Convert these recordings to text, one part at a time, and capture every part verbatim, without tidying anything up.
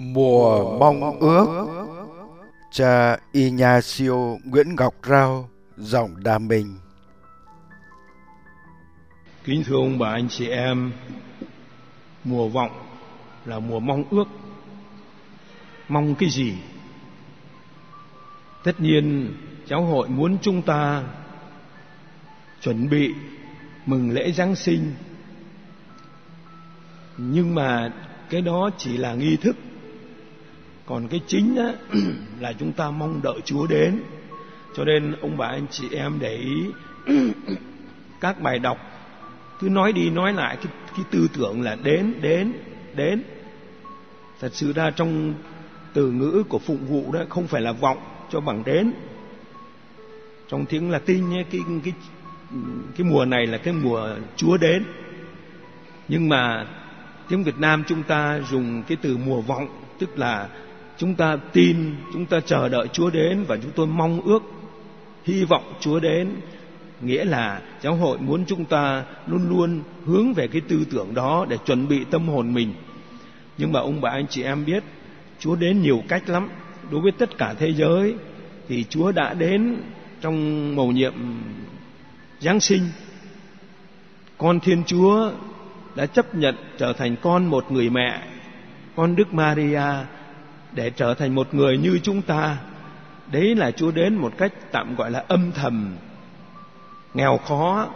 Mùa mong ước. Cha Ignacio Nguyễn Ngọc Rao, giọng Đa Minh. Kính thưa ông bà anh chị em, mùa vọng là mùa mong ước. Mong cái gì? Tất nhiên giáo hội muốn chúng ta chuẩn bị mừng lễ Giáng sinh, nhưng mà cái đó chỉ là nghi thức. Còn cái chính á, là chúng ta mong đợi Chúa đến. Cho nên ông bà anh chị em để ý các bài đọc cứ nói đi nói lại cái, cái tư tưởng là đến, đến, đến. Thật sự ra trong từ ngữ của phụng vụ đó không phải là vọng cho bằng đến. Trong tiếng Latin nhé, cái, cái, cái mùa này là cái mùa Chúa đến. Nhưng mà tiếng Việt Nam chúng ta dùng cái từ mùa vọng, tức là chúng ta tin, chúng ta chờ đợi Chúa đến và chúng tôi mong ước, hy vọng Chúa đến. Nghĩa là giáo hội muốn chúng ta luôn luôn hướng về cái tư tưởng đó để chuẩn bị tâm hồn mình. Nhưng mà ông bà anh chị em biết, Chúa đến nhiều cách lắm. Đối với tất cả thế giới thì Chúa đã đến trong mầu nhiệm Giáng sinh. Con Thiên Chúa đã chấp nhận trở thành con một người mẹ, con Đức Maria, để trở thành một người như chúng ta. Đấy là Chúa đến một cách tạm gọi là âm thầm, nghèo khó,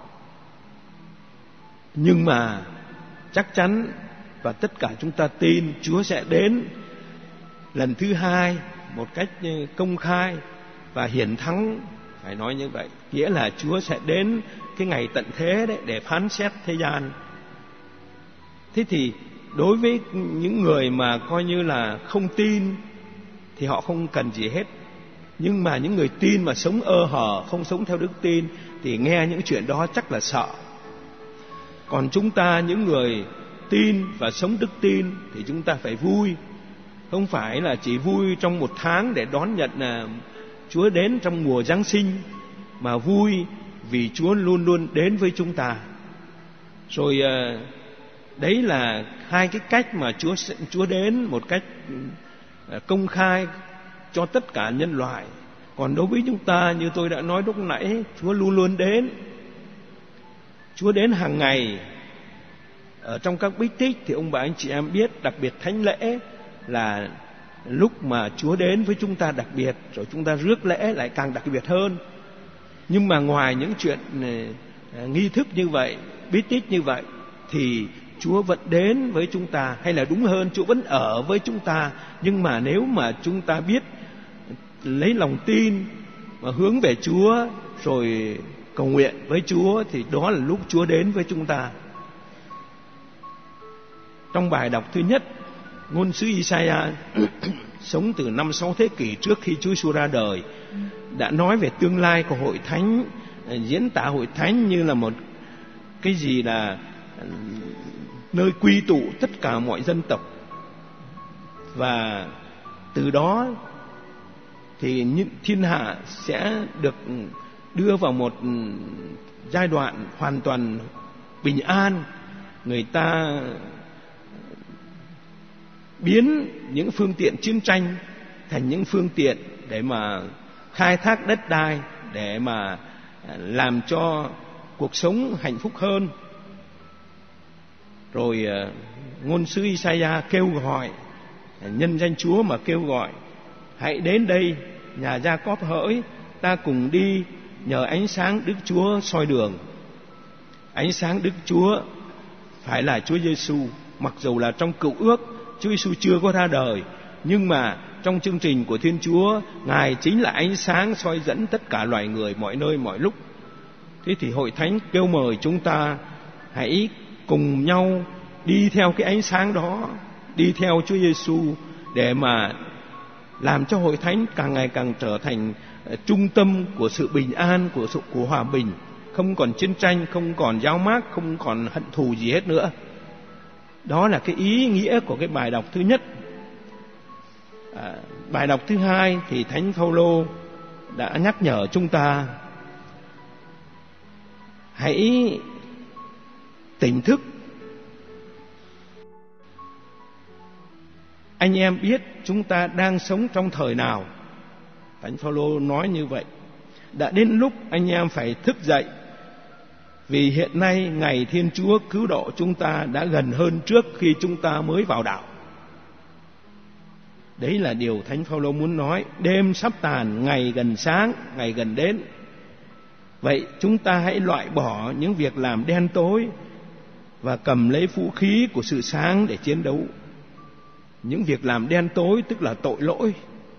nhưng mà chắc chắn và tất cả chúng ta tin Chúa sẽ đến lần thứ hai một cách công khai và hiển thắng. Phải nói như vậy, nghĩa là Chúa sẽ đến cái ngày tận thế đấy để phán xét thế gian. Thế thì đối với những người mà coi như là không tin thì họ không cần gì hết. Nhưng mà những người tin mà sống ơ hở, không sống theo đức tin thì nghe những chuyện đó chắc là sợ. Còn chúng ta những người tin và sống đức tin thì chúng ta phải vui. Không phải là chỉ vui trong một tháng để đón nhận là Chúa đến trong mùa Giáng sinh, mà vui vì Chúa luôn luôn đến với chúng ta. Rồi đấy là hai cái cách mà Chúa Chúa đến một cách công khai cho tất cả nhân loại. Còn đối với chúng ta, như tôi đã nói lúc nãy, Chúa luôn luôn đến. Chúa đến hàng ngày. Ở trong các bí tích thì ông bà anh chị em biết, đặc biệt thánh lễ là lúc mà Chúa đến với chúng ta đặc biệt, rồi chúng ta rước lễ lại càng đặc biệt hơn. Nhưng mà ngoài những chuyện nghi thức như vậy, bí tích như vậy, thì Chúa vẫn đến với chúng ta, hay là đúng hơn, Chúa vẫn ở với chúng ta. Nhưng mà nếu mà chúng ta biết lấy lòng tin mà hướng về Chúa, rồi cầu nguyện với Chúa, thì đó là lúc Chúa đến với chúng ta. Trong bài đọc thứ nhất, ngôn sứ Isaiah sống từ năm sáu thế kỷ trước khi Chúa Giêsu ra đời, đã nói về tương lai của hội thánh, diễn tả hội thánh như là một cái gì là nơi quy tụ tất cả mọi dân tộc. Và từ đó thì thiên hạ sẽ được đưa vào một giai đoạn hoàn toàn bình an. Người ta biến những phương tiện chiến tranh thành những phương tiện để mà khai thác đất đai, để mà làm cho cuộc sống hạnh phúc hơn. Rồi ngôn sứ Isaiah kêu gọi, nhân danh Chúa mà kêu gọi: hãy đến đây, nhà Gia-cóp hỡi, ta cùng đi, nhờ ánh sáng Đức Chúa soi đường. Ánh sáng Đức Chúa phải là Chúa Giêsu. Mặc dù là trong Cựu Ước Chúa Giêsu chưa có ra đời, nhưng mà trong chương trình của Thiên Chúa, Ngài chính là ánh sáng soi dẫn tất cả loài người mọi nơi mọi lúc. Thế thì hội thánh kêu mời chúng ta hãy cùng nhau đi theo cái ánh sáng đó, đi theo Chúa Giêsu, để mà làm cho hội thánh càng ngày càng trở thành trung tâm của sự bình an, của sự của hòa bình, không còn chiến tranh, không còn giao mác, không còn hận thù gì hết nữa. Đó là cái ý nghĩa của cái bài đọc thứ nhất. À, bài đọc thứ hai thì Thánh Phaolô đã nhắc nhở chúng ta hãy tỉnh thức anh em biết chúng ta đang sống trong thời nào. Thánh Phaolô nói như vậy. Đã đến lúc anh em phải thức dậy, vì hiện nay ngày Thiên Chúa cứu độ chúng ta đã gần hơn trước khi chúng ta mới vào đạo. Đấy là điều Thánh Phaolô muốn nói. Đêm sắp tàn, ngày gần sáng, ngày gần đến. Vậy chúng ta hãy loại bỏ những việc làm đen tối và cầm lấy vũ khí của sự sáng để chiến đấu. Những việc làm đen tối tức là tội lỗi,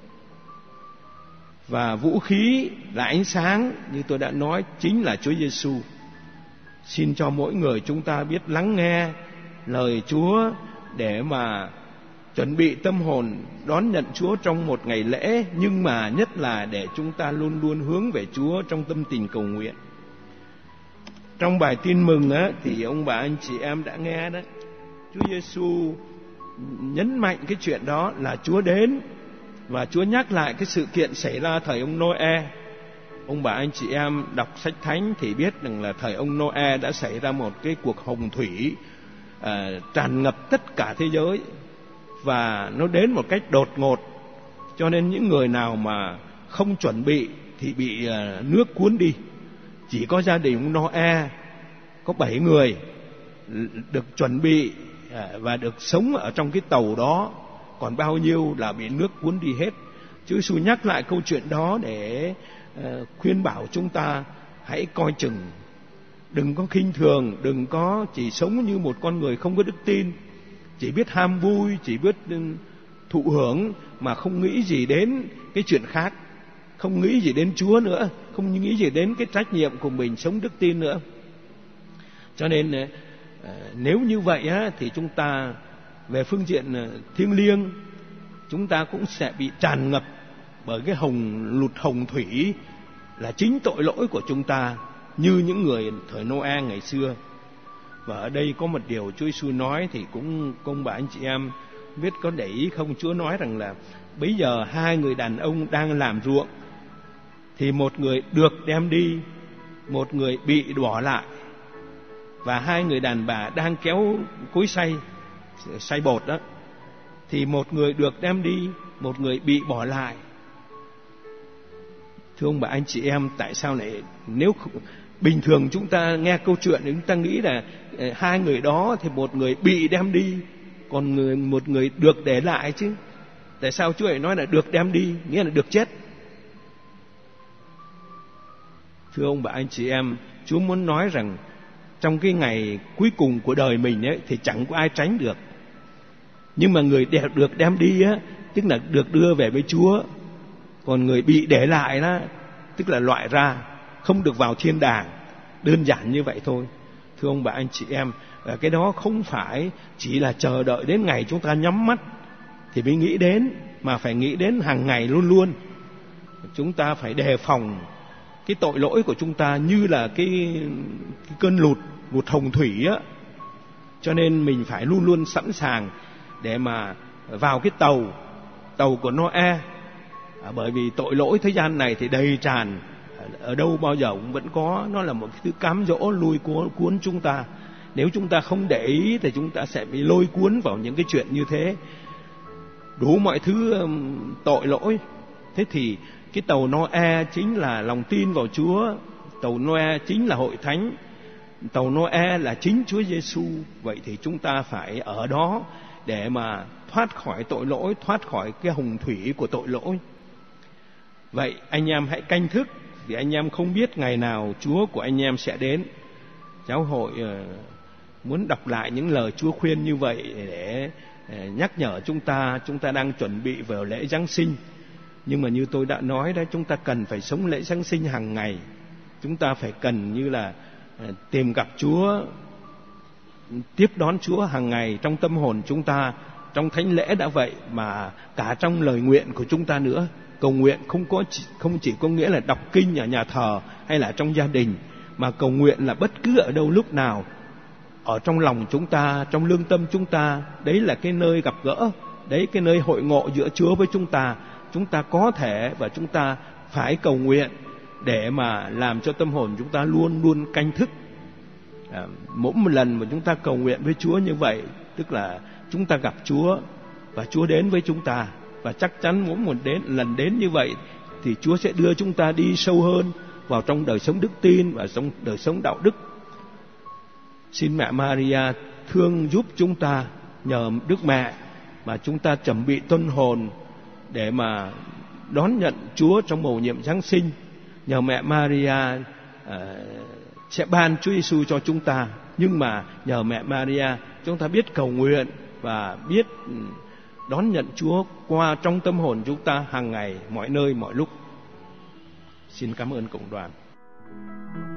và vũ khí là ánh sáng, như tôi đã nói, chính là Chúa Giêsu. Xin cho mỗi người chúng ta biết lắng nghe lời Chúa để mà chuẩn bị tâm hồn đón nhận Chúa trong một ngày lễ, nhưng mà nhất là để chúng ta luôn luôn hướng về Chúa trong tâm tình cầu nguyện. Trong bài tin mừng á, thì ông bà anh chị em đã nghe đấy, Chúa Giêsu nhấn mạnh cái chuyện đó là Chúa đến, và Chúa nhắc lại cái sự kiện xảy ra thời ông Noe. Ông bà anh chị em đọc sách thánh thì biết rằng là thời ông Noe đã xảy ra một cái cuộc hồng thủy à, tràn ngập tất cả thế giới, và nó đến một cách đột ngột, cho nên những người nào mà không chuẩn bị thì bị à, nước cuốn đi. Chỉ có gia đình ông Noe có bảy người được chuẩn bị à, và được sống ở trong cái tàu đó, còn bao nhiêu là bị nước cuốn đi hết. Chúa Giêsu nhắc lại câu chuyện đó để uh, khuyên bảo chúng ta hãy coi chừng, đừng có khinh thường, đừng có chỉ sống như một con người không có đức tin, chỉ biết ham vui, chỉ biết thụ hưởng mà không nghĩ gì đến cái chuyện khác, không nghĩ gì đến Chúa nữa, không nghĩ gì đến cái trách nhiệm của mình sống đức tin nữa. Cho nên uh, nếu như vậy á, thì chúng ta về phương diện thiêng liêng, chúng ta cũng sẽ bị tràn ngập bởi cái hồng lụt hồng thủy là chính tội lỗi của chúng ta, như những người thời Noe ngày xưa. Và ở đây có một điều Chúa Giêsu nói thì cũng công bà anh chị em biết có để ý không? Chúa nói rằng là bây giờ hai người đàn ông đang làm ruộng, thì một người được đem đi, một người bị bỏ lại. Và hai người đàn bà đang kéo cối xay xay bột đó, thì một người được đem đi, một người bị bỏ lại. Thưa ông bà anh chị em, tại sao lại, nếu bình thường chúng ta nghe câu chuyện chúng ta nghĩ là hai người đó thì một người bị đem đi, còn người một người được để lại chứ? Tại sao Chúa lại nói là được đem đi, nghĩa là được chết? Thưa ông bà anh chị em, Chúa muốn nói rằng trong cái ngày cuối cùng của đời mình ấy, thì chẳng có ai tránh được. Nhưng mà người được đem đi á, tức là được đưa về với Chúa. Còn người bị để lại đó, tức là loại ra, không được vào thiên đàng. Đơn giản như vậy thôi. Thưa ông bà anh chị em, cái đó không phải chỉ là chờ đợi đến ngày chúng ta nhắm mắt thì mới nghĩ đến, mà phải nghĩ đến hàng ngày luôn luôn. Chúng ta phải đề phòng cái tội lỗi của chúng ta như là cái, cái cơn lụt, lụt hồng thủy á. Cho nên mình phải luôn luôn sẵn sàng để mà vào cái tàu, tàu của Noe. À, bởi vì tội lỗi thế gian này thì đầy tràn, ở đâu bao giờ cũng vẫn có. Nó là một cái thứ cám dỗ lôi cuốn, cuốn chúng ta. Nếu chúng ta không để ý thì chúng ta sẽ bị lôi cuốn vào những cái chuyện như thế, đủ mọi thứ um, tội lỗi. Thế thì cái tàu Noe chính là lòng tin vào Chúa, tàu Noe chính là hội thánh, tàu Noe là chính Chúa Giêsu. Vậy thì chúng ta phải ở đó để mà thoát khỏi tội lỗi, thoát khỏi cái hồng thủy của tội lỗi. Vậy anh em hãy canh thức, vì anh em không biết ngày nào Chúa của anh em sẽ đến. Giáo hội uh, muốn đọc lại những lời Chúa khuyên như vậy để uh, nhắc nhở chúng ta. Chúng ta đang chuẩn bị vào lễ Giáng sinh, nhưng mà như tôi đã nói đó, chúng ta cần phải sống lễ Giáng sinh hàng ngày. Chúng ta phải cần như là uh, tìm gặp Chúa, tiếp đón Chúa hàng ngày trong tâm hồn chúng ta. Trong thánh lễ đã vậy, mà cả trong lời nguyện của chúng ta nữa. Cầu nguyện không có không chỉ có nghĩa là đọc kinh ở nhà thờ hay là trong gia đình, mà cầu nguyện là bất cứ ở đâu lúc nào, ở trong lòng chúng ta, trong lương tâm chúng ta. Đấy là cái nơi gặp gỡ, đấy cái nơi hội ngộ giữa Chúa với chúng ta. Chúng ta có thể và chúng ta phải cầu nguyện để mà làm cho tâm hồn chúng ta luôn luôn canh thức. À, mỗi một lần mà chúng ta cầu nguyện với Chúa như vậy, tức là chúng ta gặp Chúa, và Chúa đến với chúng ta. Và chắc chắn mỗi một đến lần đến như vậy thì Chúa sẽ đưa chúng ta đi sâu hơn vào trong đời sống đức tin và trong đời sống đạo đức. Xin mẹ Maria thương giúp chúng ta, nhờ Đức Mẹ mà chúng ta chuẩn bị tâm hồn để mà đón nhận Chúa trong mầu nhiệm Giáng sinh. Nhờ mẹ Maria uh, sẽ ban Chúa Giêsu cho chúng ta, nhưng mà nhờ mẹ Maria chúng ta biết cầu nguyện và biết đón nhận Chúa qua trong tâm hồn chúng ta hàng ngày, mọi nơi mọi lúc. Xin cảm ơn cộng đoàn.